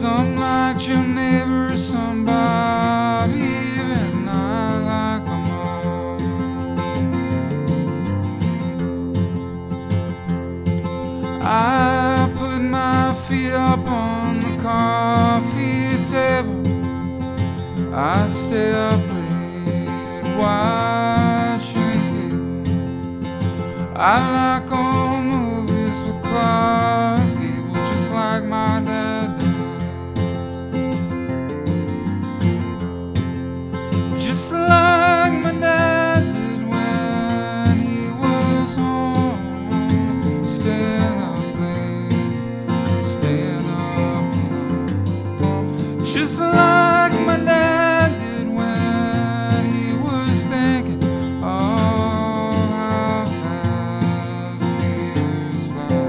Some like your neighbor, somebody, even I like them all. I put my feet up on the coffee table. I stay up late watching cable. I like old movies with Clark Gable, just like my dad does. Just like my dad did when he was home, staying up late, staying up late. Just like my dad did when he was thinking, oh, how fast the years fly.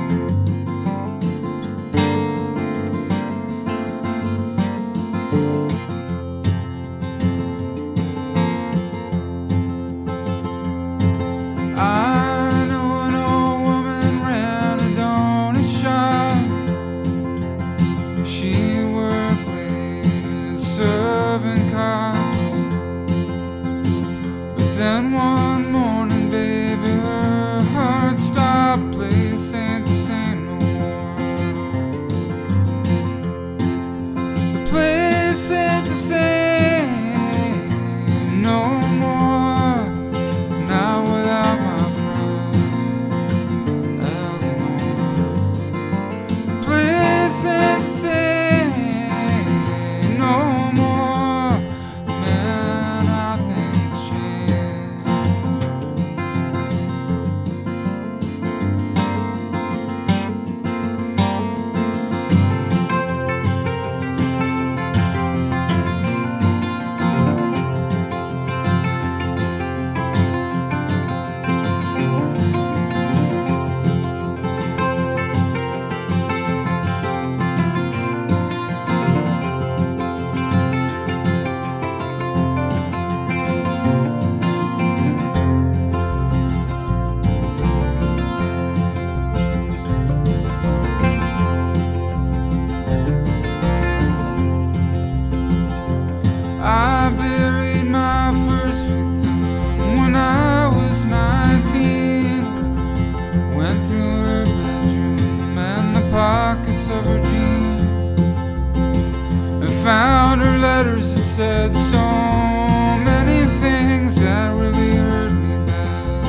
I know an old woman ran a donut shop. She worked with serving cops. But then one morning, baby, her heart stopped. Place ain't the same no more. The place ain't the same no more. Now without my friend Eleanor. The place ain't the same no more. Man, how things change. I buried my first victim when I was 19. Went through her bedroom and the pockets of her jeans and found her letters that said so many things that really hurt me bad.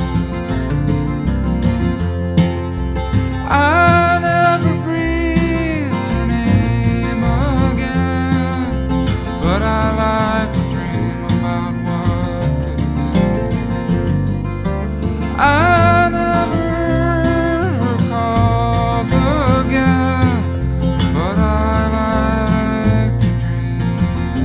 I never breathed her name again, but I like to dream about what could have been. I never heard her calls again, but I like to dream.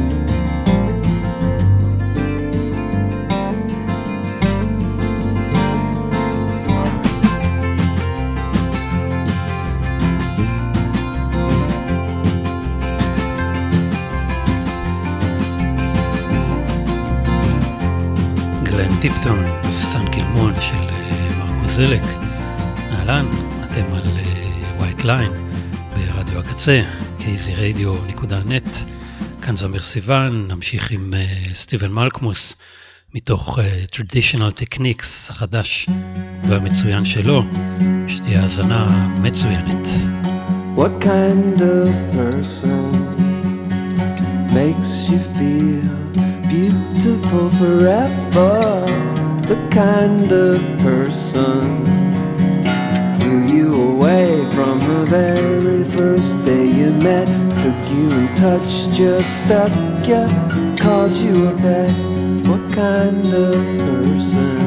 גלן טיפטון, סטן גילמון של מרקו זלק. אהלן, אתם על ווייט ליין ברדיו הקצה, kzradio.net. כאן זמיר סיוון, נמשיך עם סטיבן מלקמוס מתוך Traditional Techniques החדש והמצוין שלו. שתהיה האזנה מצוינת. What kind of person makes you feel beautiful forever? The kind of person blew you away from the very first day you met, took you and touched you, stuck you, called you a pet. What kind of person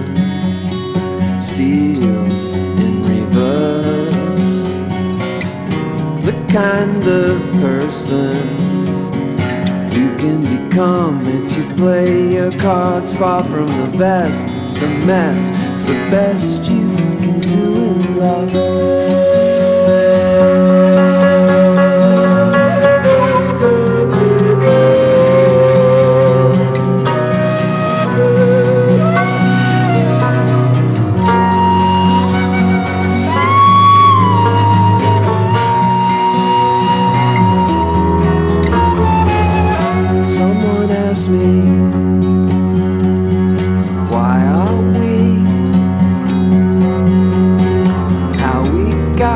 steals in reverse? The kind of person you can become if you play your cards far from the vest. It's a mess, it's the best you can do in love.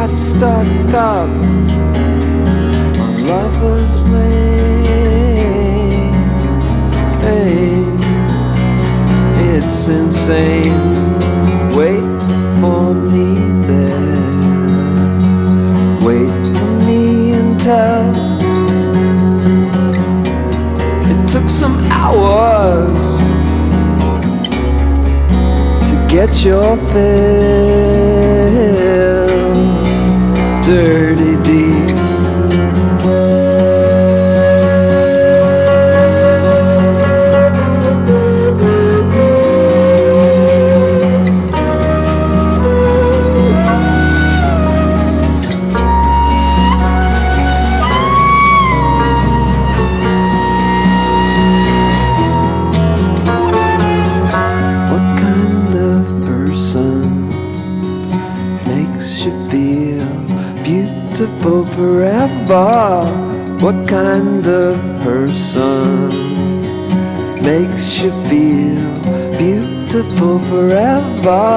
got stuck up on Lover's Lane. Hey, it's insane. Wait for me there. Wait for me until it took some hours to get your fill. Dirty deeds. Beautiful forever. What kind of person makes you feel beautiful forever?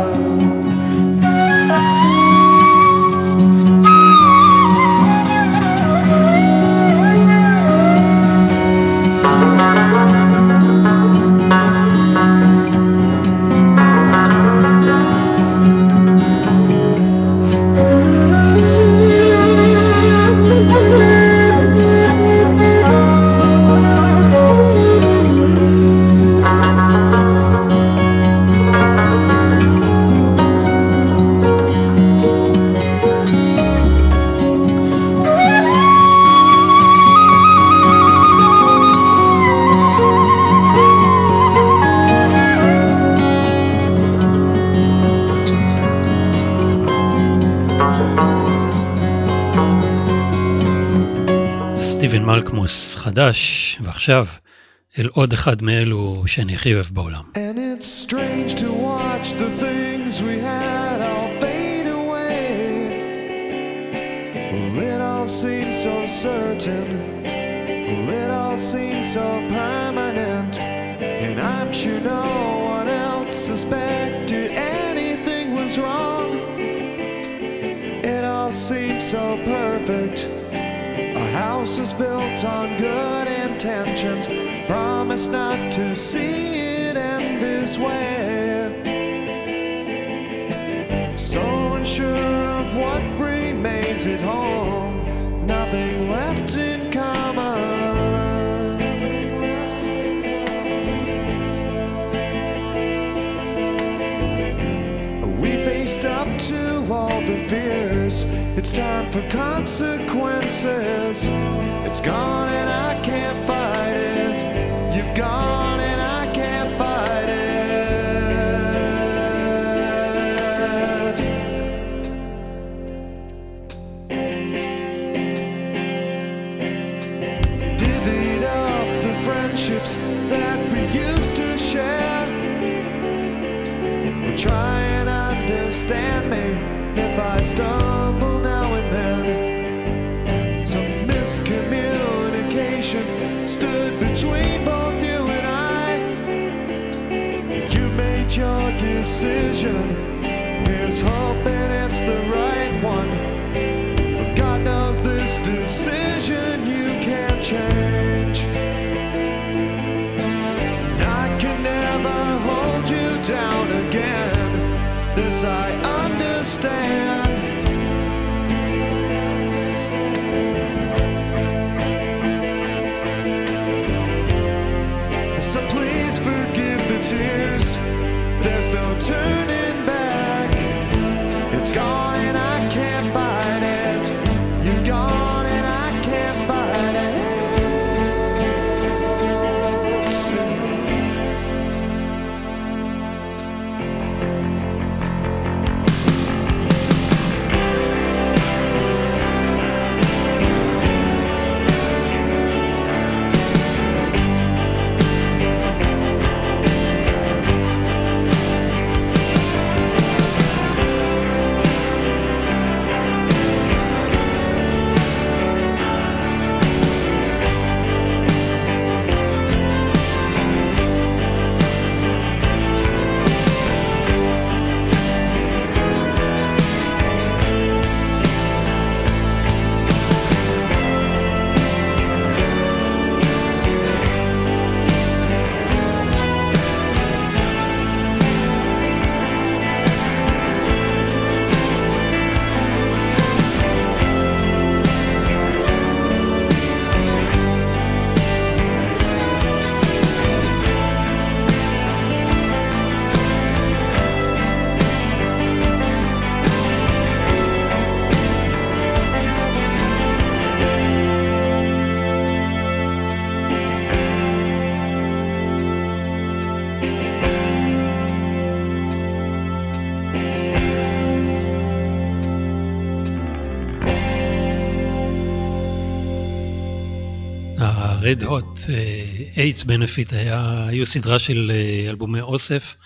סטיבן מלקמוס חדש, ועכשיו אל עוד אחד מאלו שאני הכי אוהב בעולם. And it's strange to watch the things we had all fade away. Well, it all seems so certain. Well, it all seems so permanent. And I'm sure no one else suspected anything was wrong. It all seems so perfect. Our house is built on good intentions. Promise not to see it end this way. So unsure of what remains at home. Nothing left in common. We faced up to all the fears. It's time for consequences. It's gone and I can't fight it. You've gone and I can't fight it. Divvied up the friendships that we used to share. Try and understand me if I stumble now and then. Some miscommunication stood between both you and I. You made your decision. Here's hoping it's the right one. But God knows this decision you can't change. I can never hold you down again. This I understand. So please forgive the tears. There's no turning back. It's gone and I can't fight it. You're gone and I can't fight it. ה-Red Hot AIDS Benefit היו סדרה של אלבומי אוסף,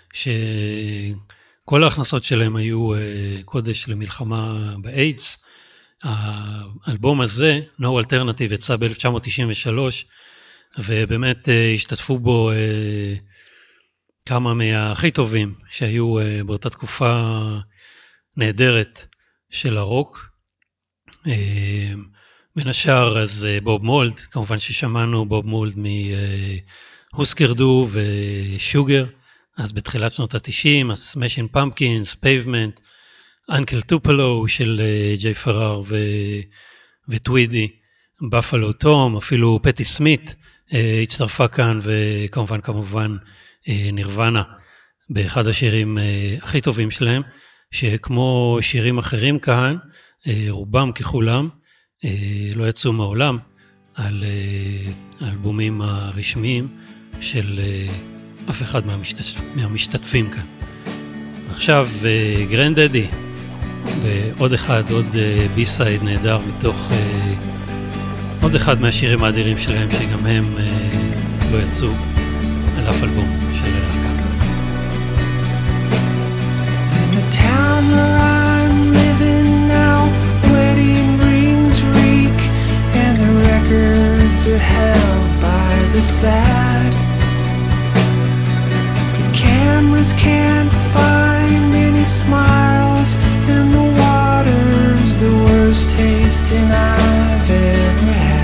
שכל ההכנסות שלהם היו קודש למלחמה באיידס. האלבום הזה, No Alternative, יצא ב-1993, ובאמת השתתפו בו כמה מהכי טובים שהיו באותה תקופה נהדרת של הרוק. בין השאר אז בוב מולד, כמובן ששמענו בוב מולד מהוסקר דו ושוגר, אז בתחילת שנות ה-90, אז Smashing Pumpkins, Pavement, אנקל טופלו של ג'יי פראר וטווידי, בפלו טום, אפילו פטי סמית הצטרפה כאן, וכמובן נירוונה באחד השירים הכי טובים שלהם, שכמו שירים אחרים כאן, רובם ככולם לא יצאו מעולם על האלבומים הרשמיים של אף אחד מהמשתתפים כאן. עכשיו גרנדדי, ועוד בי-סייד נהדר מתוך עוד אחד מהשירים האדירים שלהם, שגם הם לא יצאו על אף אלבום של הלהקה. In the town where I'm living now, wedding rings reek and the records are held by the sad. The cameras can't find any smiles, and the water's the worst tasting I've ever had.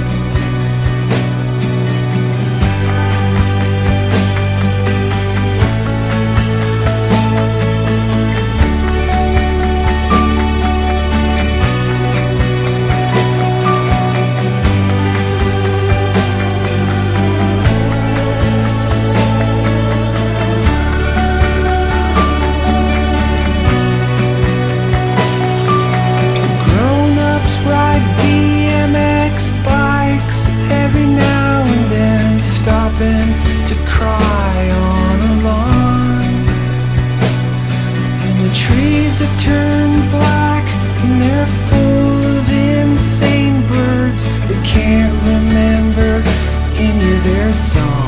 To cry on a lawn, and the trees have turned black, and they're full of insane birds that can't remember any of their songs.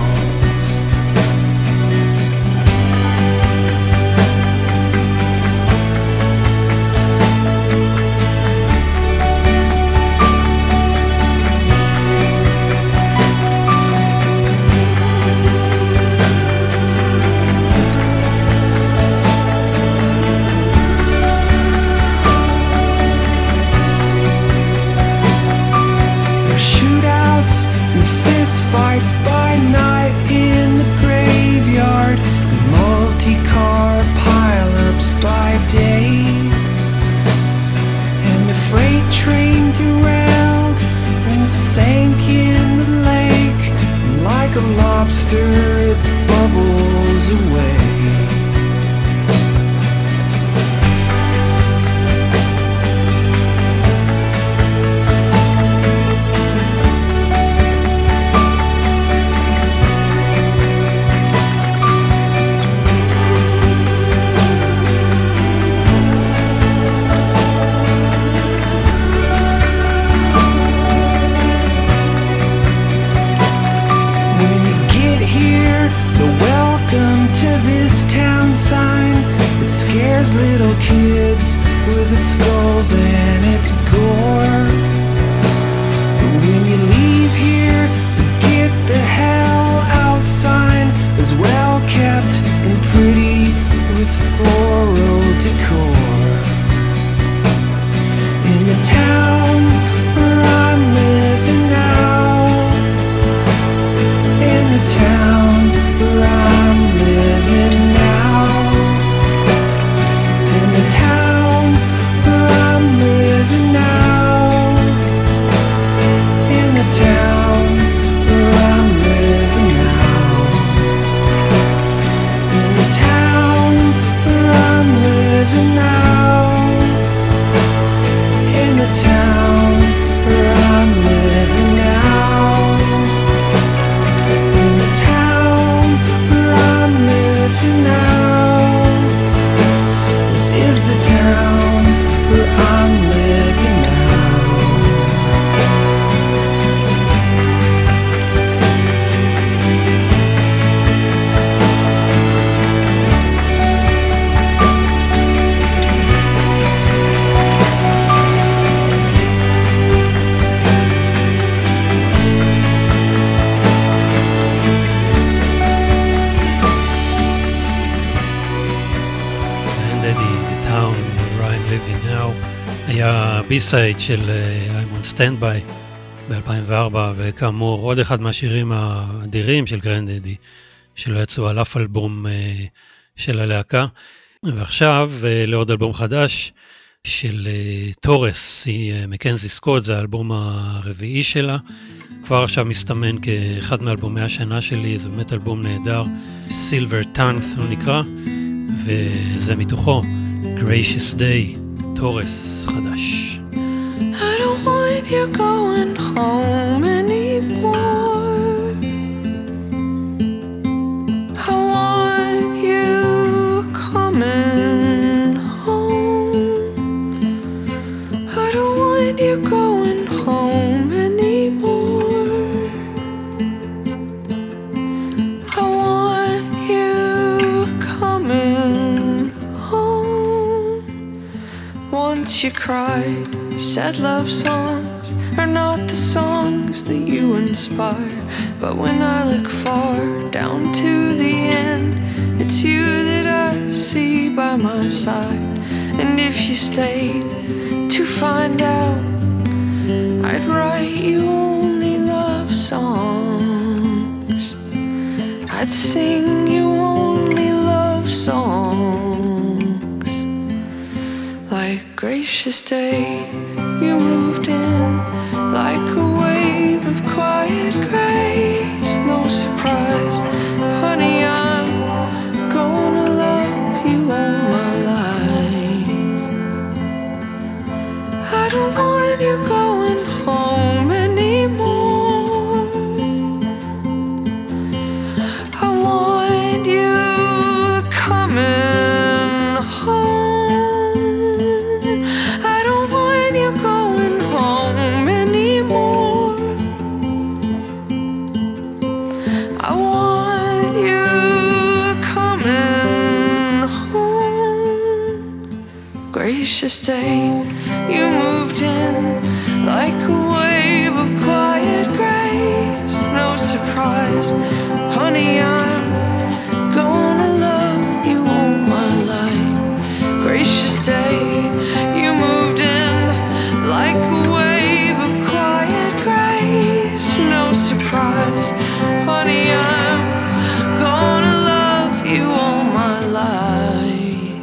Fights by night in the graveyard, and multi-car pile-ups by day, and the freight train derailed and sank in the lake, and like a lobster it bubbles away. To this Me Now, היה בי-סייד של I'm on Standby ב-2004, וכאמור עוד אחד מהשירים האדירים של גרנדדי, שלא יצאו על אף אלבום של הלהקה. ועכשיו לעוד אלבום חדש של טורס, היא מקנזי סקוט, זה האלבום הרביעי שלה, כבר עכשיו מסתמן כאחד מאלבומי השנה שלי, זה באמת אלבום נהדר, Silver Tongue הוא נקרא, וזה מתוכו Gracious Day, טורס חדש. I don't want you going home anymore. I want you coming home. I don't want you going home anymore. I want you coming home. Once you cried, said love songs are not the songs that you inspire. But when I look far down to the end, it's you that I see by my side. And if you stayed to find out, I'd write you only love songs. I'd sing you only love songs. Like Gracious Day, you moved in like a wave of quiet grace. No surprise, honey, I'm gonna love you all my life. I don't want you going home anymore. I want you coming home. I don't want you going home anymore. I want you coming home. Gracious Day, you moved in like a wave of quiet grace. No surprise, honey, I'm gonna love you all my life. Gracious Day, you moved in like a wave of quiet grace. No surprise, honey, I'm gonna love you all my life.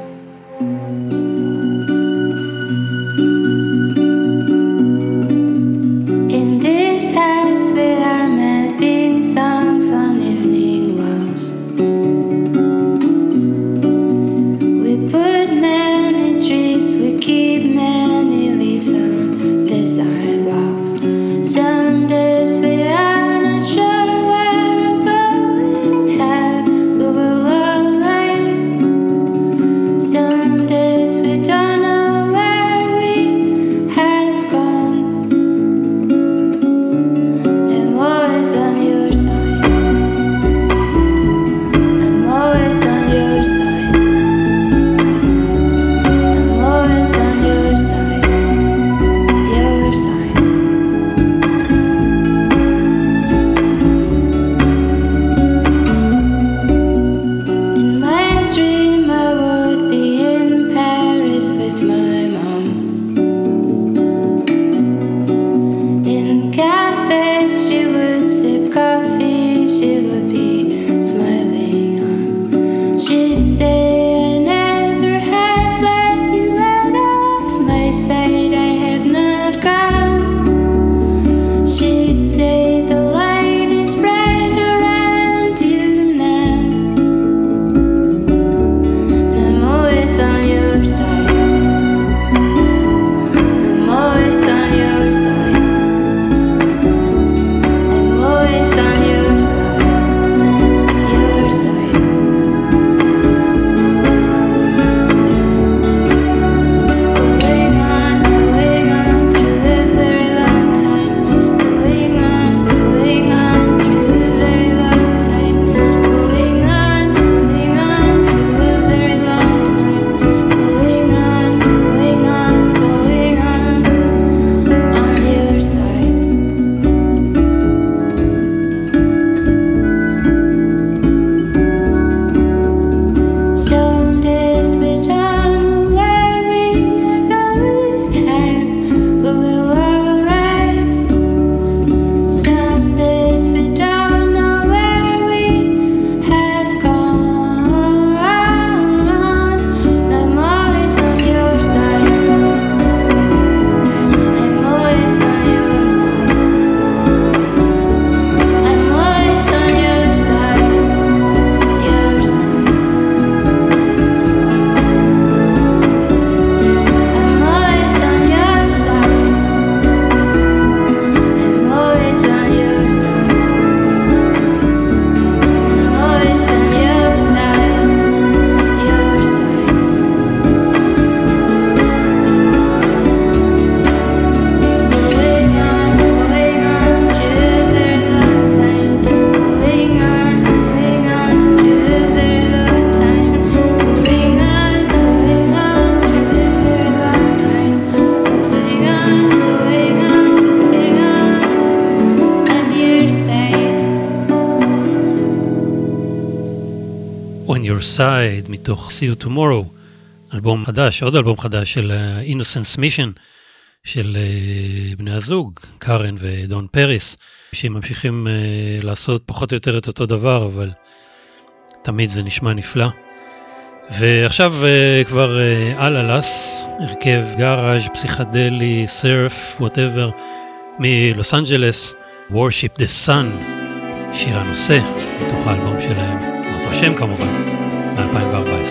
In this house we are mapping songs on evening walls. We put many Your Side מתוך See You Tomorrow, אלבום חדש, עוד אלבום חדש של Innocence Mission של בני הזוג, קארן ודון פריס, שהם ממשיכים לעשות פחות או יותר את אותו דבר, אבל תמיד זה נשמע נפלא. ועכשיו כבר על אלס, הרכב גאראז' פסיכדלי, סרף, whatever, מלוס אנג'לס, Worship the Sun, שיר הנושא מתוך האלבום שלהם, מאותו שם כמובן, מ-2014.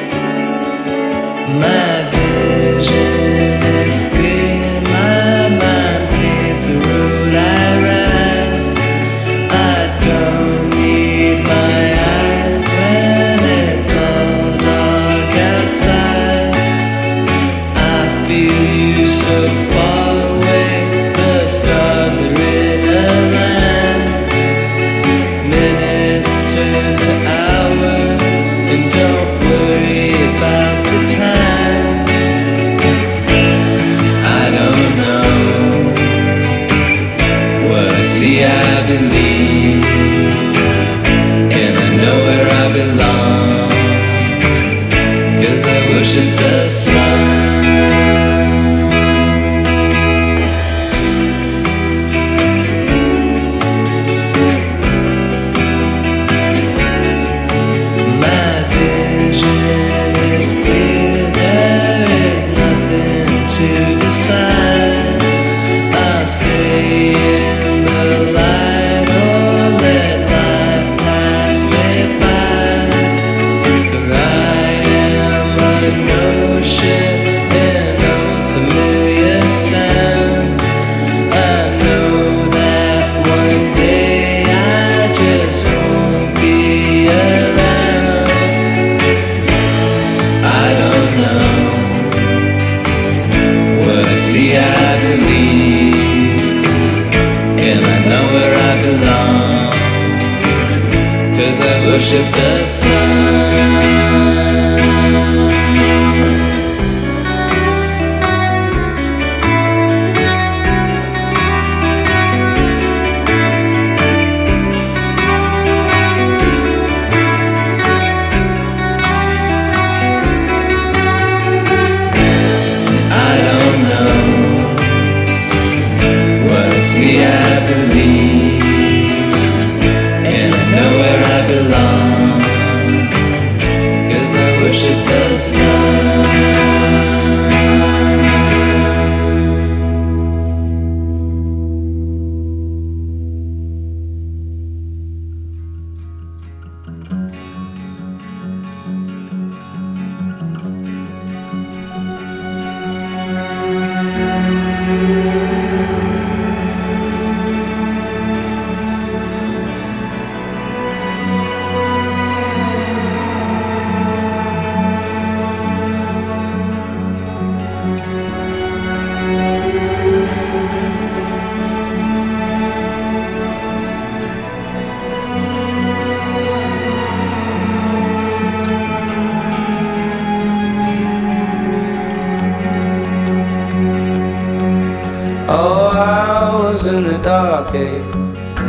My vision is clear, my mind plays the road I ride. I don't need my eyes when it's all dark outside. I feel you so far away, the stars are in a line. Minutes turn to hours, and don't worry about the time. I don't know what I see, I believe, and I know where I belong, 'cause I worship the sun. Worship the sun. I don't know what I see, I believe, and I know where I belong, 'cause I worship the sun. Oh, I was in the dark age,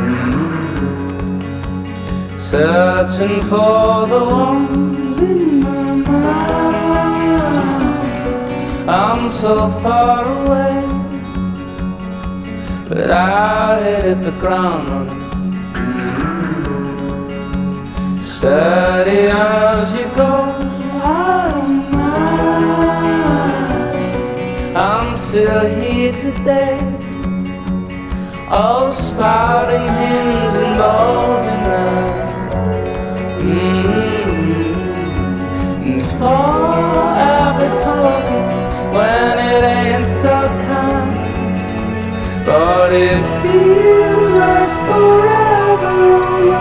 searching for the ones in my mind. I'm so far away, but I hit the ground running. Steady as you go, I don't mind. I'm still here today, all spouting hymns and balls and love. And forever talking when it ain't so kind, but it feels like forever on the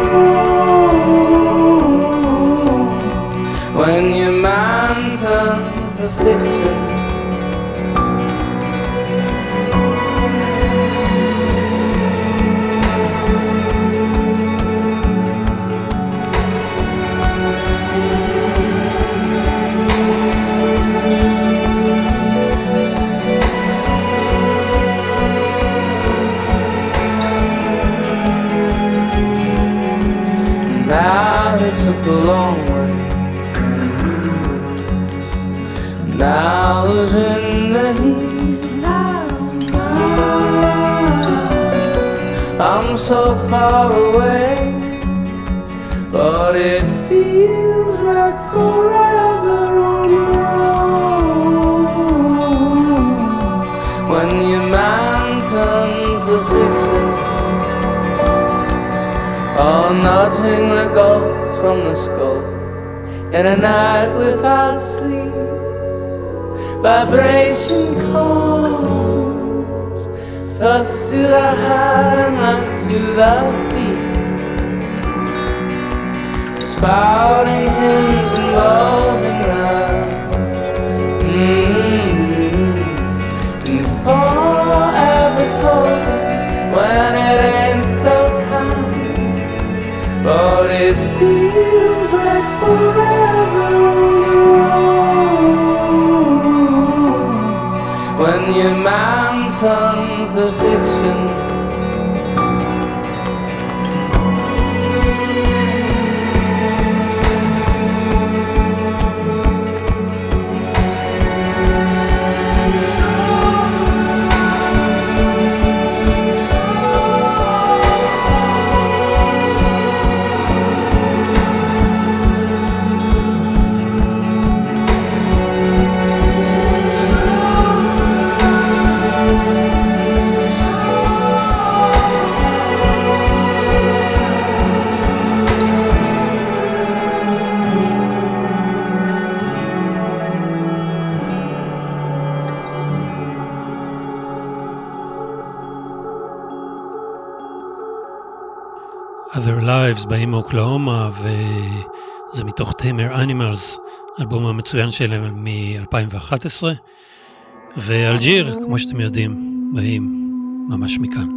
road when your mind turns to fiction. Now it took a long way Now who's in the heat? I'm so far away, but it feels like forever on your own. When your man turns the fiction, or nudging the ghosts from the skull, in a night without sleep, vibration comes first to the heart and last to the feet, spouting hymns and buzzing round, and forever talking when it ain't so kind, but it feels like forever on your own. When your man turns the fiction, Other Lives באים מאוקלהומה, וזה מתוך Tamer Animals, אלבום המצוין שלהם מ-2011, ואלג'יר, כמו שאתם יודעים, באים ממש מכאן.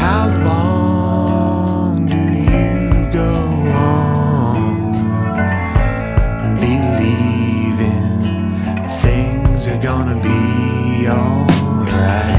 how long do you go on believing things are gonna be alright?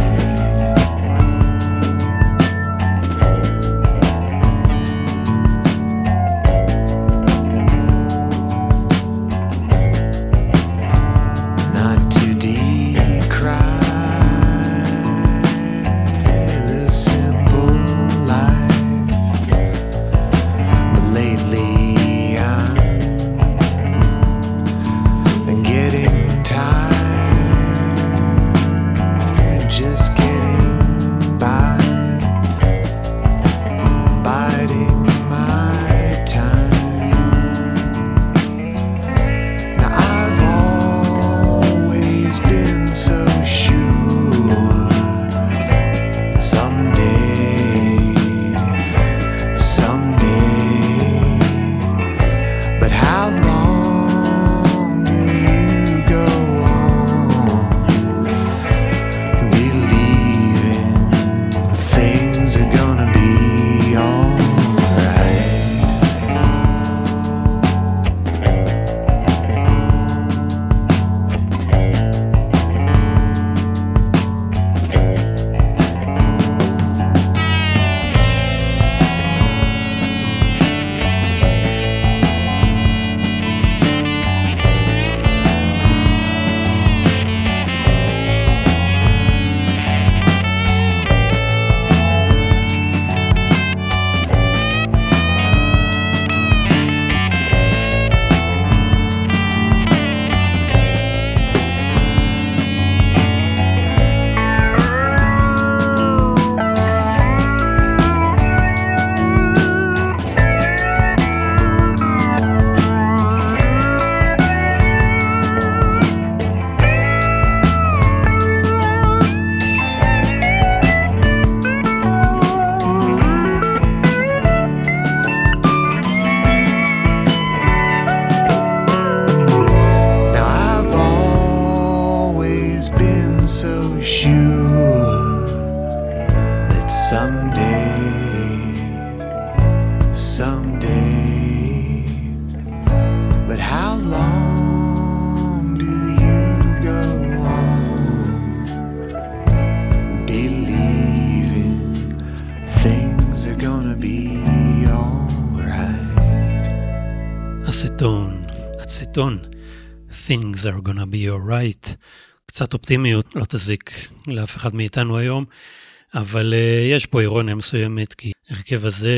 אצטון, Things are gonna be alright. קצת אופטימיות לא תזיק לאף אחד מאיתנו היום, אבל יש פה אירוניה מסוימת, כי הרכב הזה,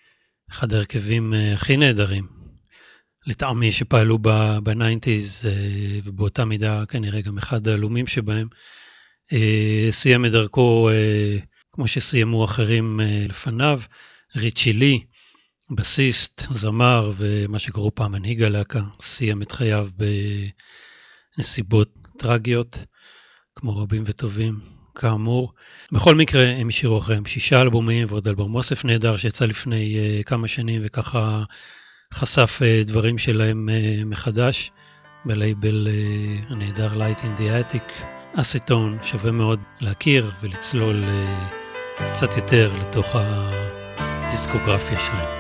אחד הרכבים הכי נהדרים, לטעמי שפעלו ב-90s, ובאותה מידה כנראה גם אחד העלומים שבהם, סיים את דרכו כמו שסיימו אחרים לפניו, ריצ'י לי, בסיסט, זמר, ומה שקראו פעם מנהיג הלהקה, סיים את חייו בנסיבות טרגיות, כמו רבים וטובים, כאמור. בכל מקרה, הם השאירו אחריהם 6 אלבומים, ועוד אלבום אוסף נהדר שיצא לפני כמה שנים, וככה חשף דברים שלהם מחדש, בלייבל הנהדר Light in the Attic. אצטון שווה מאוד להכיר ולצלול קצת יותר לתוך הדיסקוגרפיה שלהם.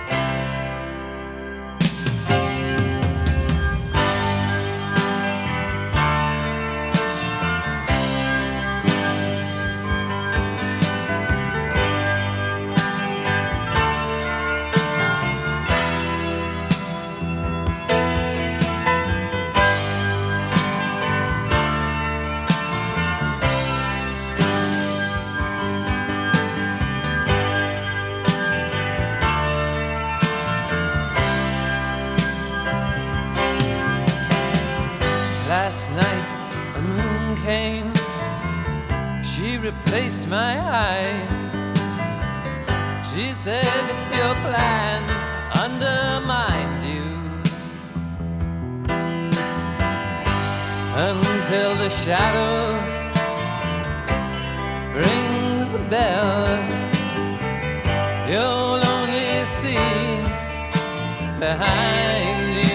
Replaced my eyes. She said your plans undermined you until the shadow rings the bell. You'll only see behind you.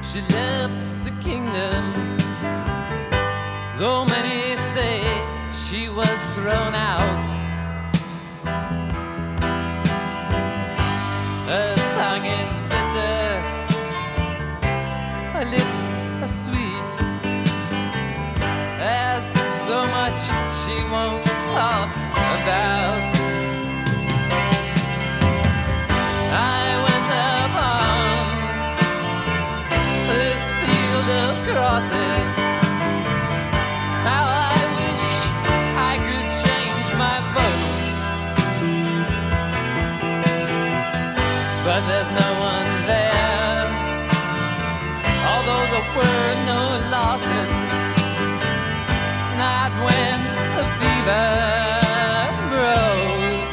she left the kingdom. Though many say she was thrown out, her tongue is bitter, her lips are sweet. There's so much she won't talk about. I went upon this field of crosses. How I wish I could change my vote, but there's no one there. Although there were no losses, not when the fever broke.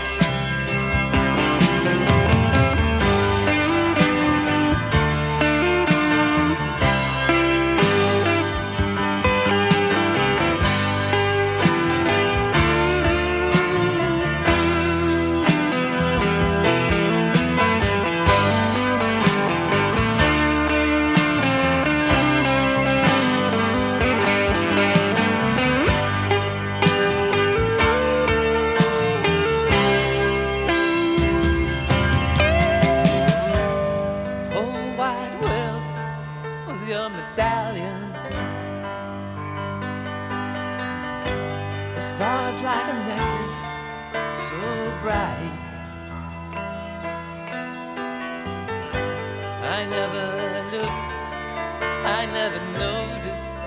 Stars like a necklace, so bright. I never looked, I never noticed,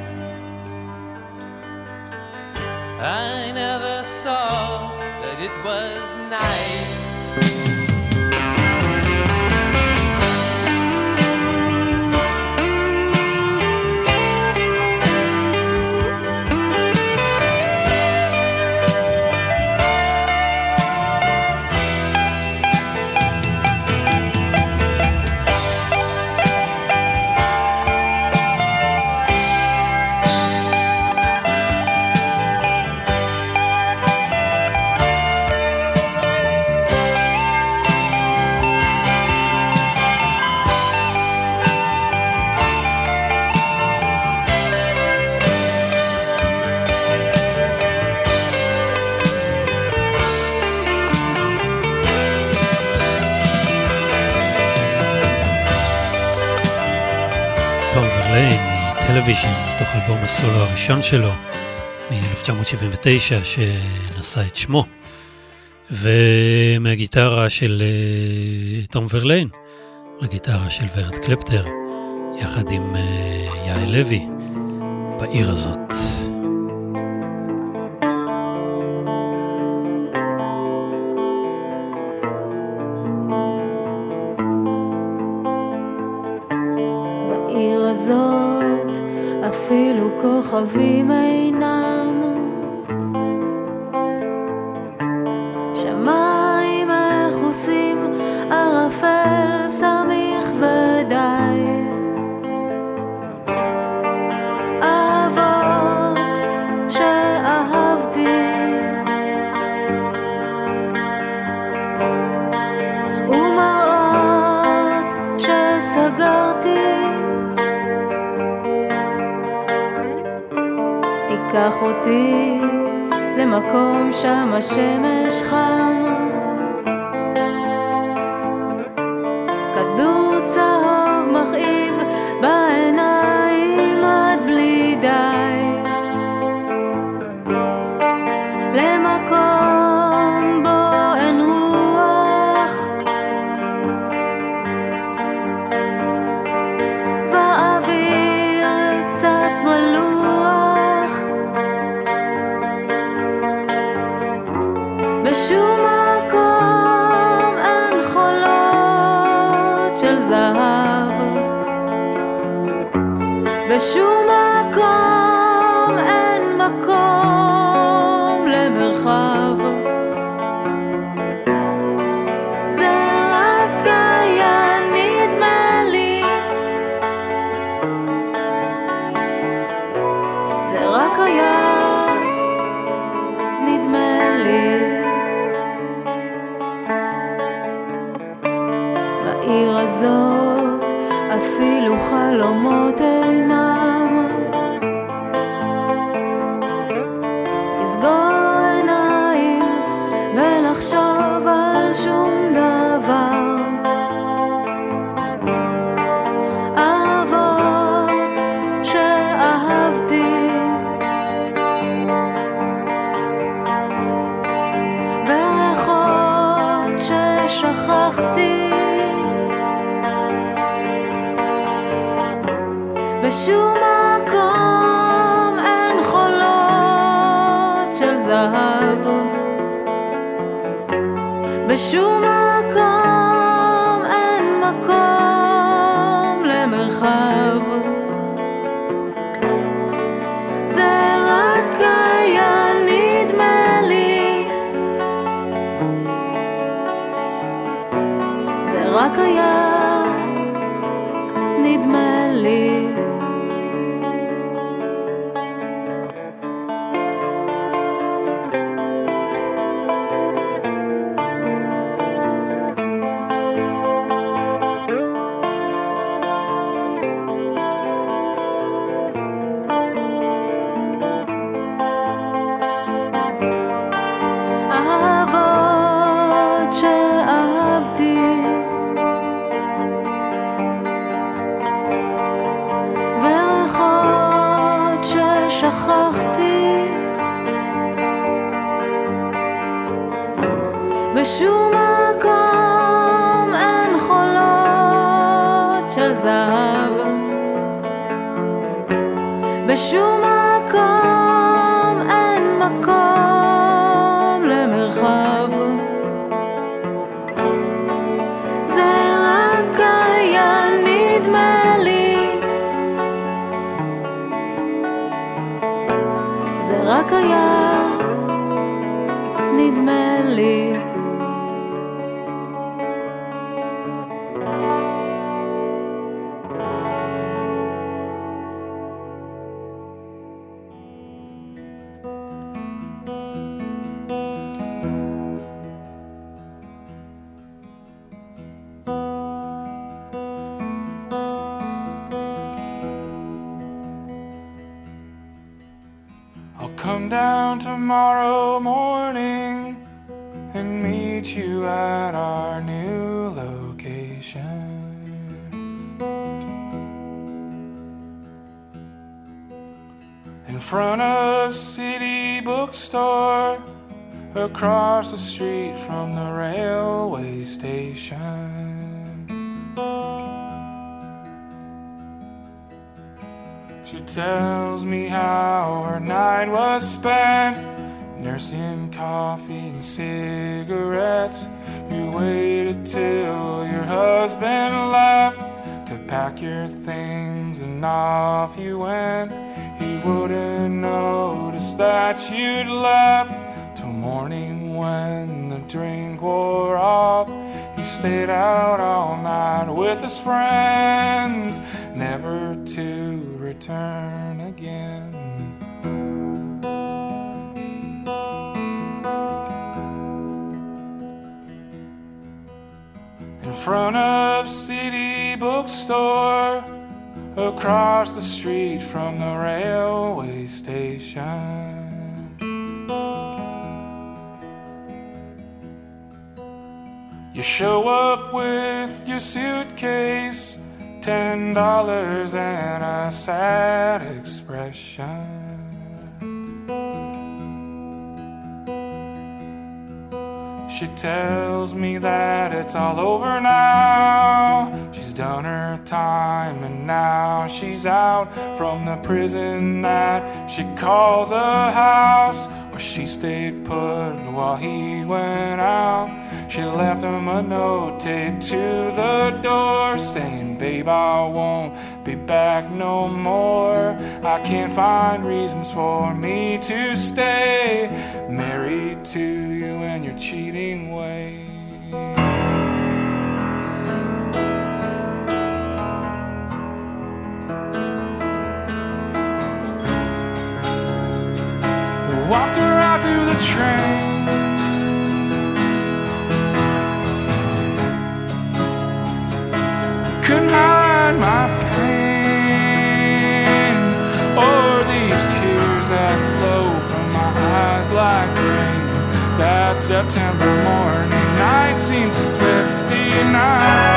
I never saw that it was night. טלוויז'ן, מתוך אלבום הסולו הראשון שלו מ-1979 שנשא את שמו, ומהגיטרה של תום ורליין לגיטרה של ורד קלפטר יחד עם יעל לוי בעיר הזאת. בעיר הזאת אפילו כוכבים אינם, שמיים מכוסים, ערפל סמיך ודי, אהבות שאהבתי ומראות שסגרתי, תיקח אותי למקום שם השמש חם, כדור צהוב מכאיב בעיניים עד בלי די, למקום בו אין רוח והאוויר קצת מלוח, בשום מקום אין חולות של זהב, בשום מקום אין מקום למרחב, זה רק היה נדמה לי, זה רק היה נדמה לי. בעיר הזאת אפילו חלומות אינם. לסגור עיניים ולחשוב על שום דבר. אהבות שאהבתי וריחות ששכחתי. בשום מקום אין חולות של זהב. בשום מקום אין מקום למרחב. זה רק היה נדמה לי. זה רק היה נדמה לי. אהבות שאהבתי וריחות ששכחתי. בשום מקום אין חולות של זהב. בשום מקום אין מקום למרחב. זה רק היה נדמה לי. זה רק היה נדמה לי. I'll come down tomorrow morning and meet you at our new location. In front of City Bookstore, across the street from the railway station. She tells me how her night was spent, nursing coffee and cigarettes. You waited till your husband left to pack your things and off you went. He wouldn't notice that you'd left till morning when the drink wore off. He stayed out all night with his friends, never to return again. In front of City Bookstore, across the street from the railway station. You show up with your suitcase, $10 and a sad expression. She tells me that it's all over now. She's done her time and now she's out from the prison that she calls a house, where she stayed put while he went out. She left him a note taped to the door saying, "Babe, I won't be back no more. I can't find reasons for me to stay married to you and your cheating ways." Walked her out to the train, couldn't hide my hot September morning, 1959.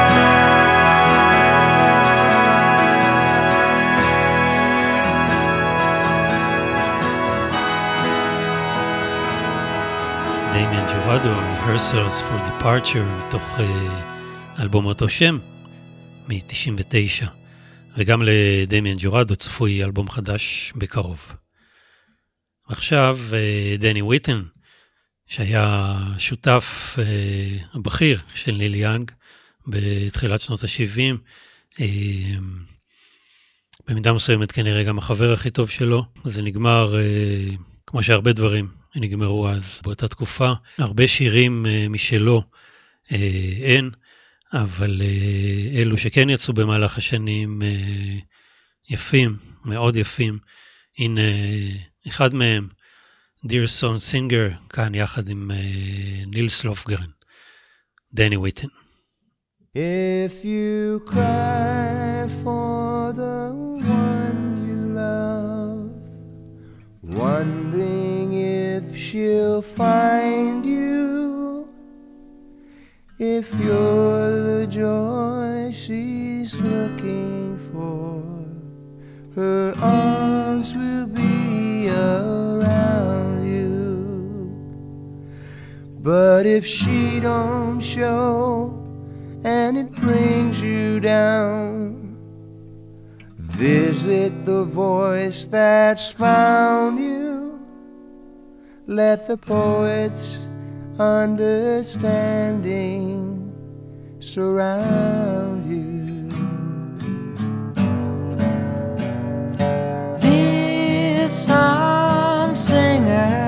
דמיאן ג'ורדו, Rehearsals for Departure, מתוך אלבום אותו שם, מ-99. וגם לדמיאן ג'ורדו צפוי אלבום חדש בקרוב. עכשיו דני וויטן, שהיה שותף הבכיר של ניל יאנג בתחילת שנות ה-70, במידה מסוימת כנראה גם החבר הכי טוב שלו. זה נגמר כמו שהרבה דברים נגמרו אז באותה תקופה. הרבה שירים משלו אין, אבל אלו שכן יצאו במהלך השנים יפים, מאוד יפים. הנה אחד מהם, Dear Song Singer, כאן יחד עם נילס לופגרן, דני וויטן. If you cry for the one you love, wondering if she'll find you, if you're the joy she's looking for, her arms will be around you. But if she don't show and it brings you down, visit the voice that's found you. Let the poet's understanding surround you. Dear song singer,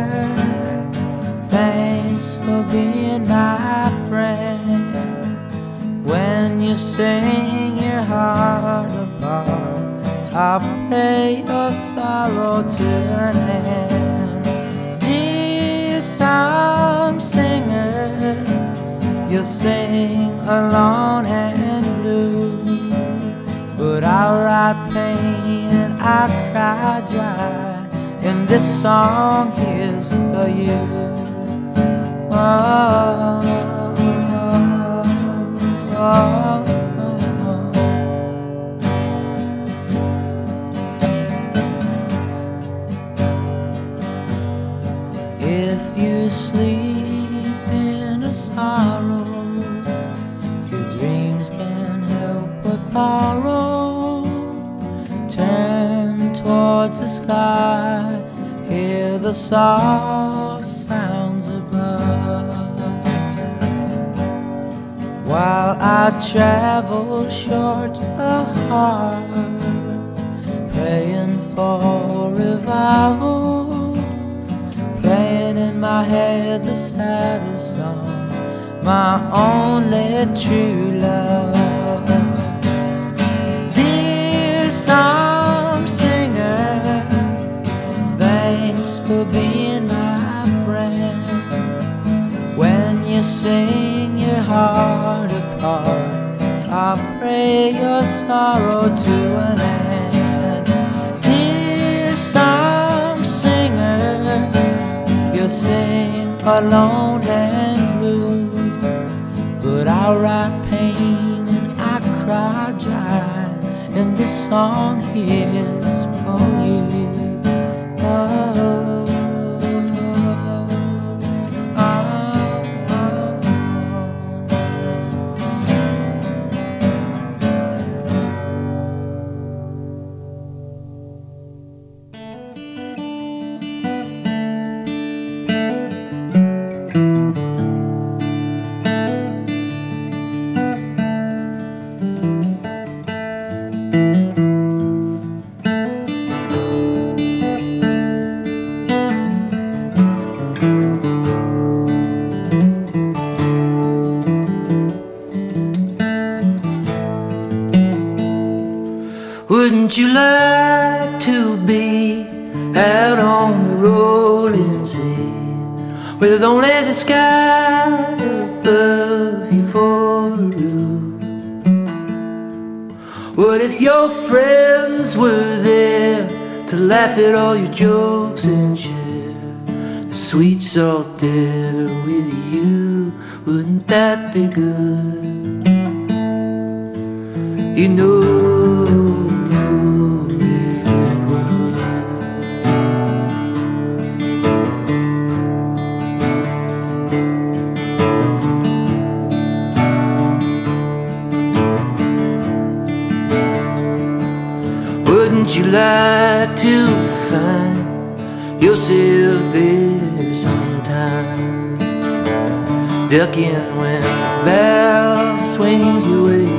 thanks for being my friend. When you sing your heart apart, I pray your sorrow to an end. Dear song singer, you sing alone and blue, but I write pain and I cry dry, and this song is for you. Oh. If you sleep in a sorrow, your dreams can't help but borrow. Turn towards the sky, hear the soft sounds above. While I travel short of heart, praying for revival, playing in my head the saddest song, my only true love. Dear song singer, thanks for being my friend. When you sing your heart apart, I pray your sorrow to an end. Dear song singer, you sing alone and blue, but I write pain and I cry dry, and this song here's for you. Oh. Wouldn't you like to be out on the rolling sea, with only the sky above you for a roof? What if your friends were there to laugh at all your jokes and share the sweet salt air with you. Wouldn't that be good? You know it would. Wouldn't you like to find yourself there sometime, ducking when the bell swings away?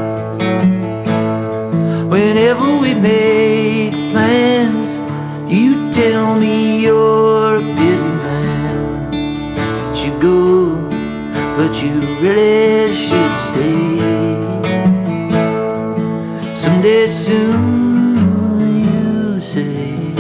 Whenever we make plans, you tell me you're a busy man, that you go, but you really should stay. Someday soon, you say.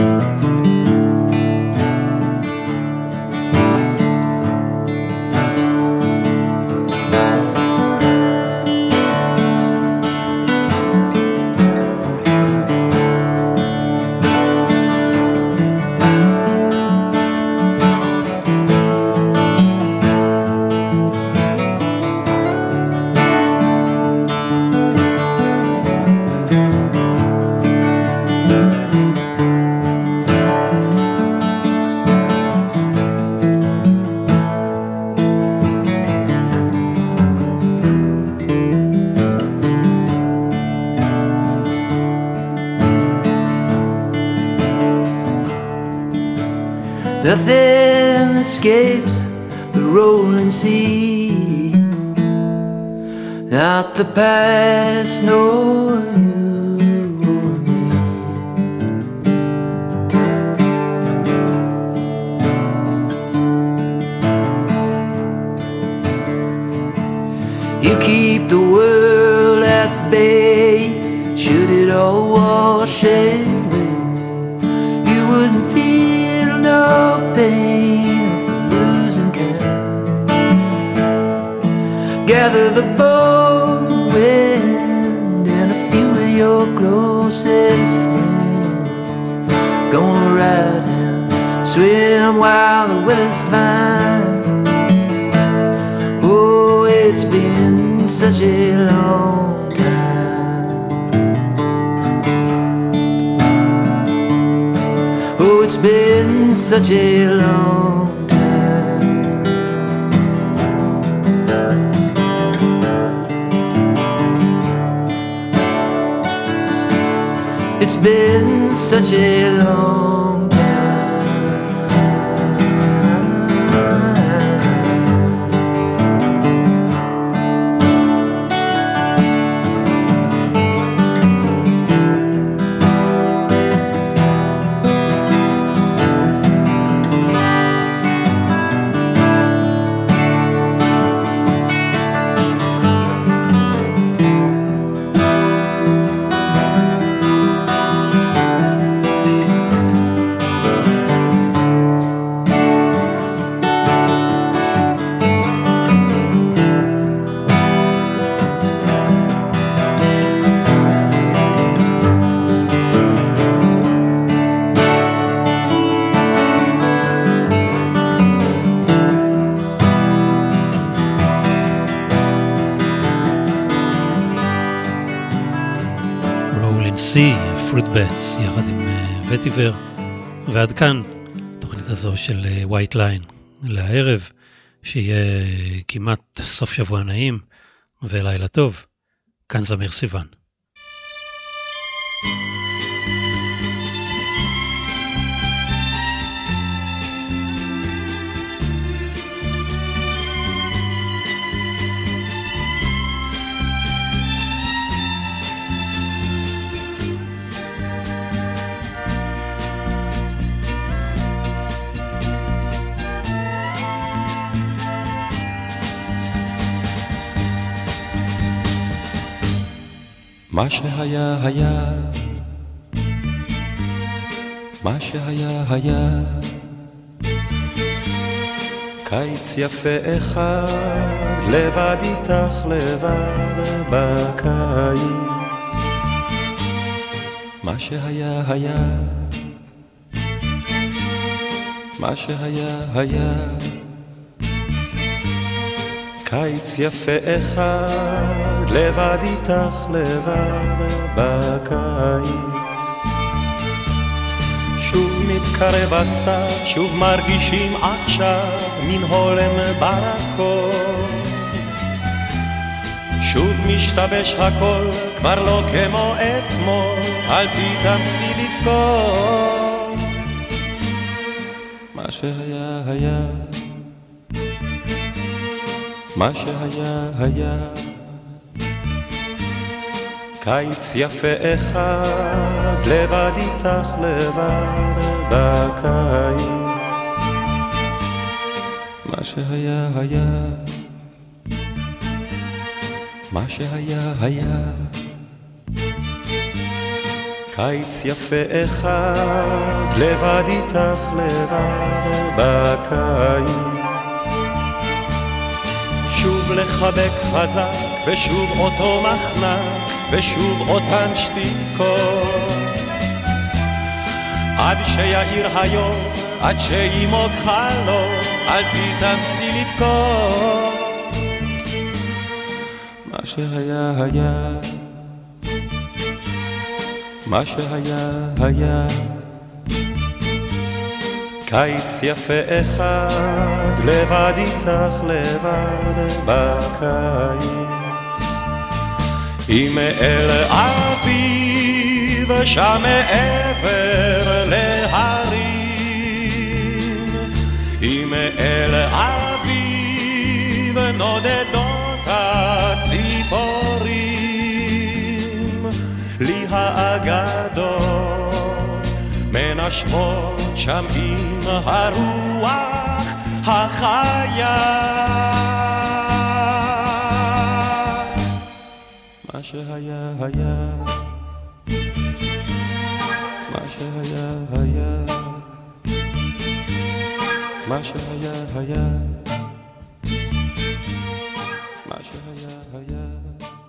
Nothing escapes the rolling sea, not the past nor you or me. You keep the world at bay, should it all wash away, you wouldn't feel no pain of the losing kind. Gather the bold wind and a few of your closest friends, gonna ride and swim while the weather's fine. Oh, it's been such a long time. Oh, it's been such a long time. It's been such a long time. פרוטבטס יחד עם וטיבר, ועד כאן תוכנית הזו של ווייט ליין לערב, שיהיה כמעט סוף שבוע נעים ולילה טוב. כאן זמיר סיוון. מה שהיה היה, מה שהיה היה, קיץ יפה אחד, לבד איתך לבד בקיץ. מה שהיה היה, מה שהיה היה. קיץ יפה אחד, לבד איתך לבד בקיץ. שוב מתקרב הסתיו, שוב מרגישים עכשיו מן הולם ברקות. שוב משתבש הכל, כבר לא כמו אתמול, אל תתאמצי לבכות. מה שהיה היה, מה שהיה היה. קיץ יפה אחד, לבד איתך לבד בקיץ. מה שהיה היה, מה שהיה היה. קיץ יפה אחד, לבד איתך לבד בקיץ. שוב לחבק חזק, ושוב אותו מחנק, ושוב אותן שתיקות. עד שיעיר היום, עד שימוג חלום, אל תתאמצי לבכות. מה שהיה היה, מה שהיה היה. קיץ יפה אחד, לבד איתך לבד בקיץ. אם אל אביב שם מעבר להרים, אם אל אביב נודדות הציפורים, לי האגדות מנשבות שם עם הרוח החיה. מה שהיה היה, מה שהיה היה, מה שהיה היה, מה שהיה היה.